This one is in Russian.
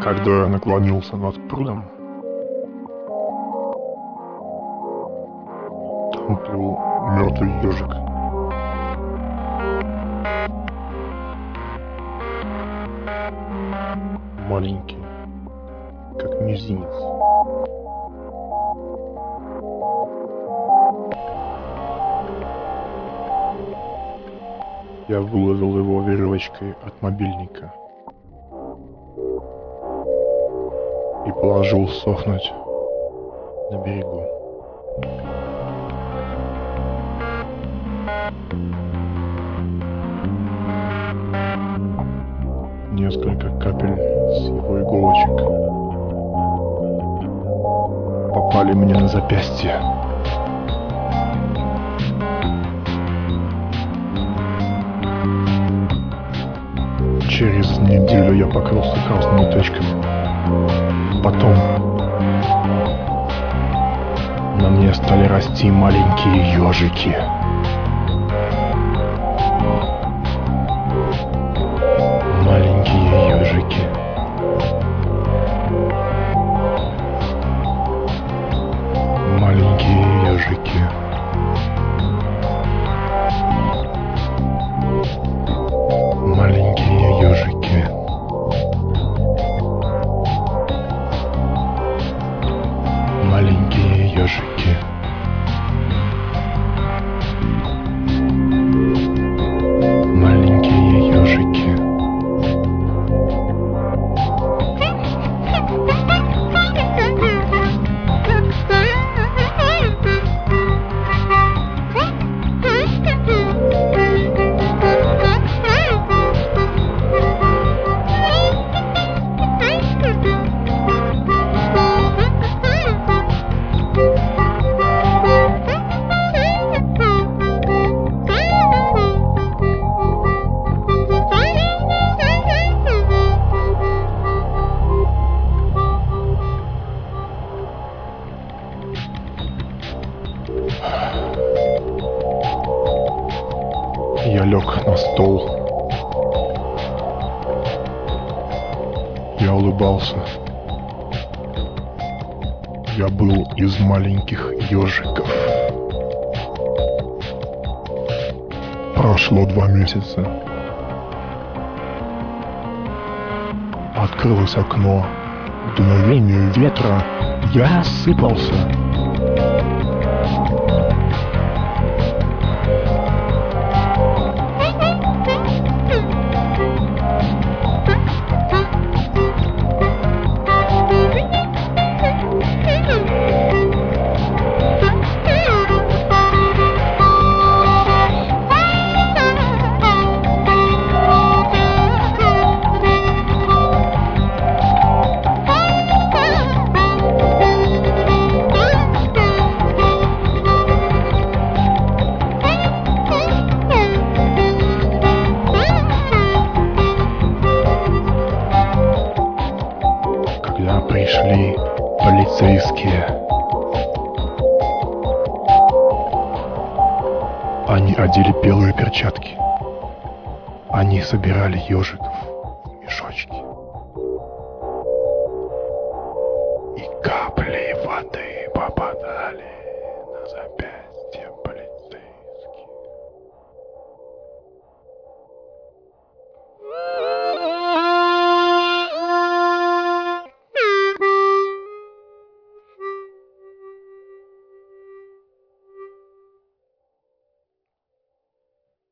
Когда я наклонился над прудом, там плыл мертвый ежик. Маленький, как мизинец. Я выложил его веревочкой от мобильника и положил сохнуть на берегу. Несколько капель с его иголочек попали мне на запястье. Через неделю я покрылся красными точками. Потом на мне стали расти маленькие ежики. Маленькие ежики. Маленькие ежики. Маленькие ежики. Маленькие ежики. Маленькие ежики. Я лег на стол. Я улыбался. Я был из маленьких ежиков. Прошло 2 месяца. Открылось окно. Дуновению ветра я осыпался. Когда пришли полицейские, они одели белые перчатки. Они собирали ежиков в мешочки.